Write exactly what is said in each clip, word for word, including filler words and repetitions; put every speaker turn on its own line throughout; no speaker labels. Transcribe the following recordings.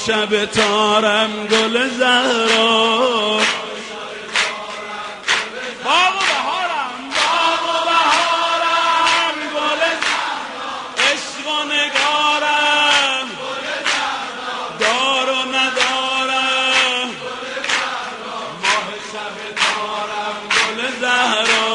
شب تارم گل زهرا باغ و بهارم باغ و بهارم گل عشق و نگارم دار و ندارم ماه شب تارم گل زهرا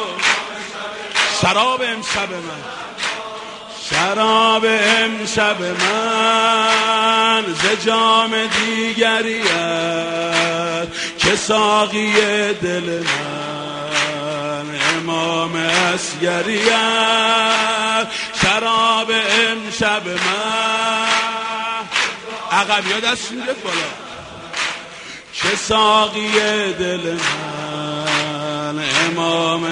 شراب امشب من شراب امشب من ز جام دیگری است که ساقی دل من امام اصغری است. شراب امشب من عقب یا دست میگه بالا که ساقی دل من امام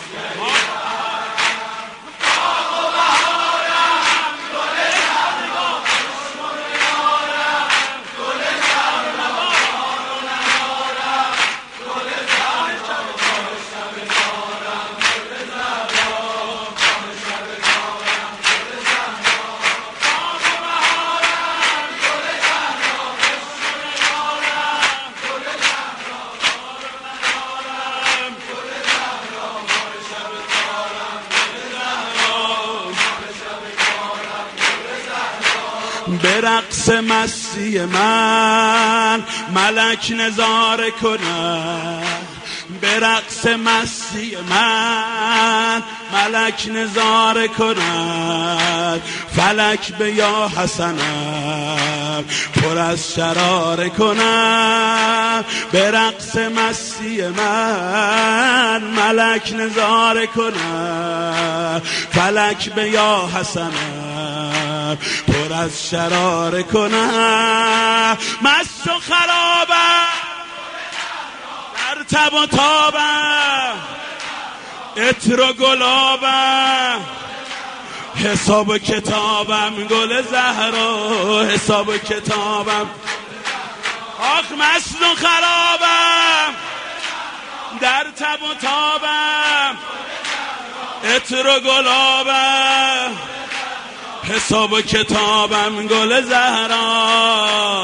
به رقص مستی من ملک نظاره کند به رقص مستی من ملک نظاره کند فلک به یا حسنم پر از شراره کند به رقص مستی من ملک نظاره کند فلک به یا حسنم پر از شراره کنم مست و خرابم در تب و تابم عطر و گلابم حساب و کتابم گل زهرا حساب و کتابم آخ مست و خرابم در تب و تابم عطر و گلابم حساب و کتابم گل زهرا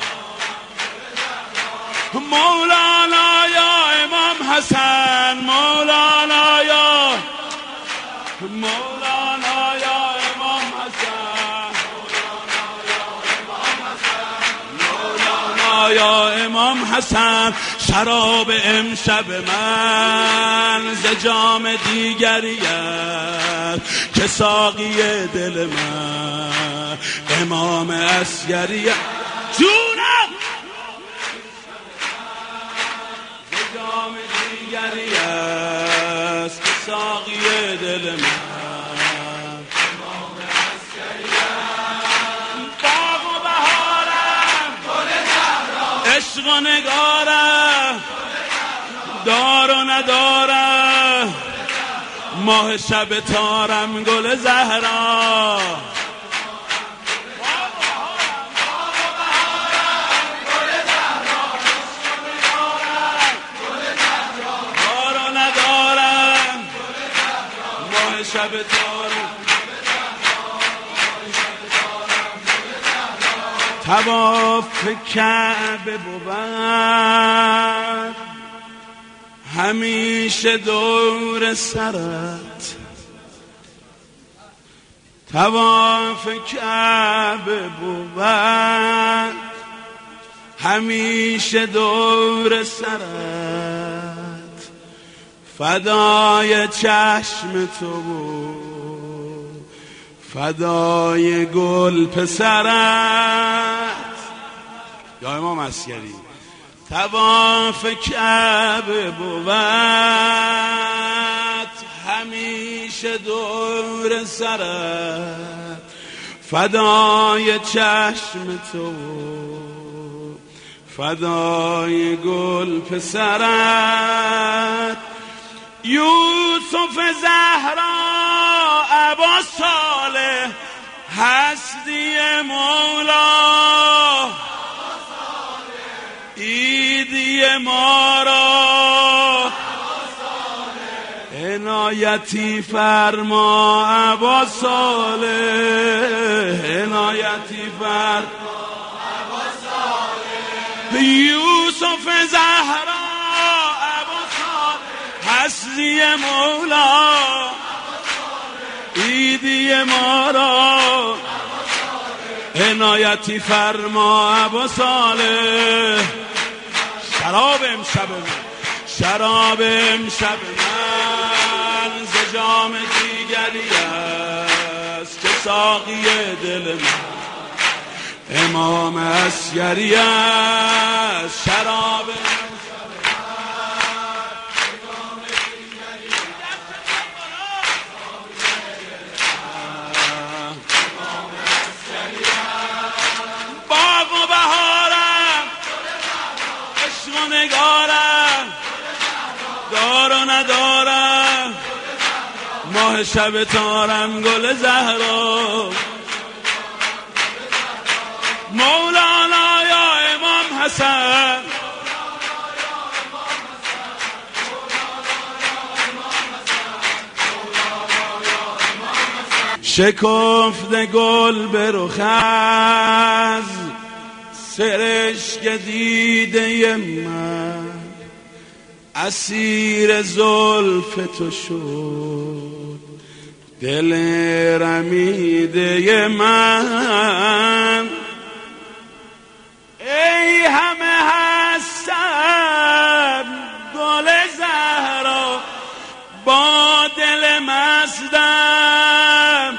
مولانا یا امام حسن مولانا یا مولانا یا امام حسن مولانا یا امام حسن شراب امشب من ز جام دیگری است که ساقی دل من امام اصغری جونم ز جام دیگری است که ساقی دل من امام اصغری است باغ و بهارم گل زهرا عشق و نگارم دار و ندارم ماه شب تارم گل زهرا دار و ندارم ماه شب تارم طواف کعبه بود همیشه دور سرت طواف کعبه بود همیشه دور سرت فدای چشم تو بود فدای گل پسرت یا امام اصغری طواف کعبه بود همیشه دور سرت فدای چشم تو فدای گل پسرت یوسف زهرا ابا صالح هستی مولا ایدی ما را عنایتی فرما ابا صالح عنایتی فرما ابا یوسف زهرا ابو صالح هستی مولا ایدی ما را عنایتی فرما ابو صالح. شراب امشب من شراب امشب من ز جام دیگری است که ساقی دل من امام عسکری است. شراب باغ و بهارم عشق و نگارم دار و ندارم ماه شب تارم گل زهرا مولانا یا امام حسن شکفت گل به رخ از سرشک دیده من اسیر زلف تو شد دل رمیده من. ای همه هستم گل زهرا با دل مستم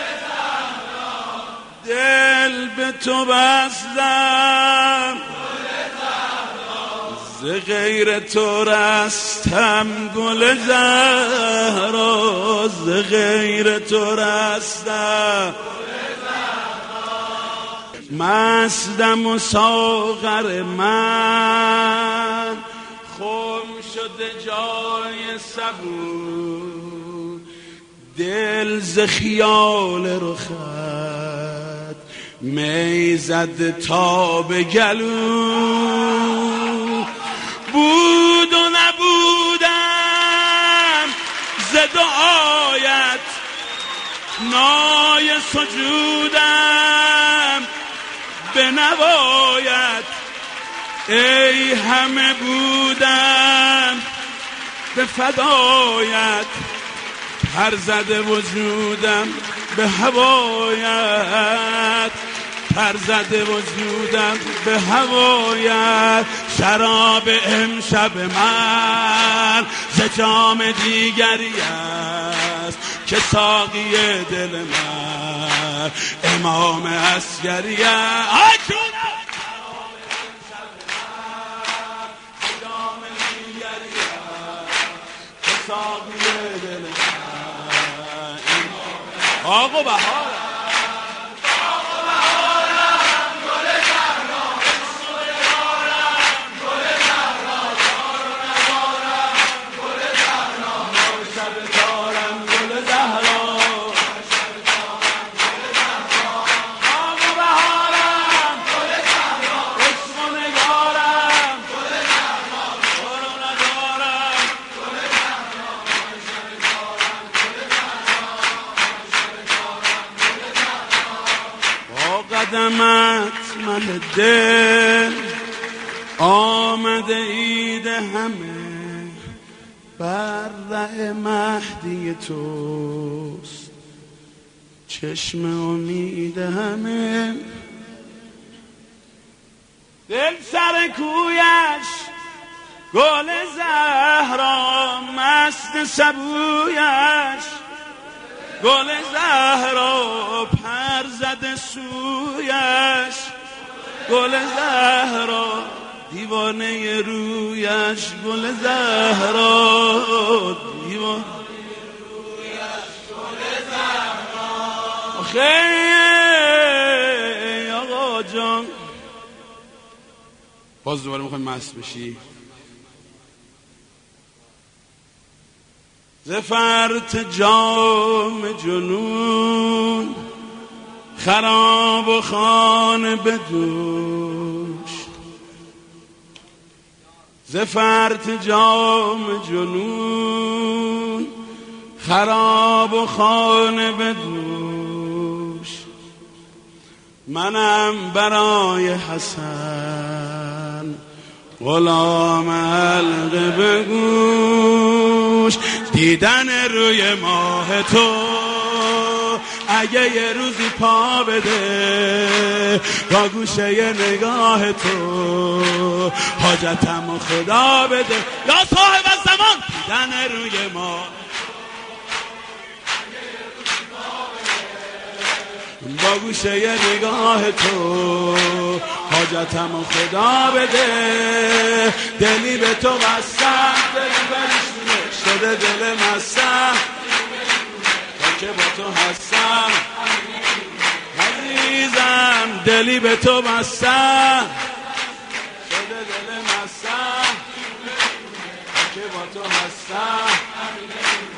دل به تو بستم ز غیر تو رستم گل زهرا ز غیر تو رستم مستم و ساغر من خم شده جای سبو دل ز خیال رخت می زد تا به گلو بود و نبودم ز دعایت نای سجودم به نوایت ای همه بودم به فدایت پر زده وجودم به هوایت پر زده وجودم به هوایت. شراب امشب من ز جام دیگری است که ساقی دل من امام عسکری است. آقا بهار قدمت من دل آمده اید همه بر ره مهدی توست چشم امید همه دل سر کویش گل زهرا مست سبویش گل زهرا پر زده سویش گل زهرا دیوانه رویش گل زهرا دیوانه رویش گل زهرا. آخه آقا جان باز دوباره میخوای مست بشی زفرت جام جنون خراب و خانه بدوش زفرت جام جنون خراب و خانه بدوش منم برای حسن غلام حلقه به گوش، دیدن روی ماه تو اگه یه روزی پا بده با گوشه نگاه تو، حاجتمو خدا بده یا صاحب الزمان. دیدن روی ماه با گوشه نگاه تو، حاجتمو خدا بده. دلی به تو بستم، دلی پریشونه شده دل مستم، تا که با تو هستم عزیزم. دلی به تو بستم، شده دل مستم، تا که با تو هستم.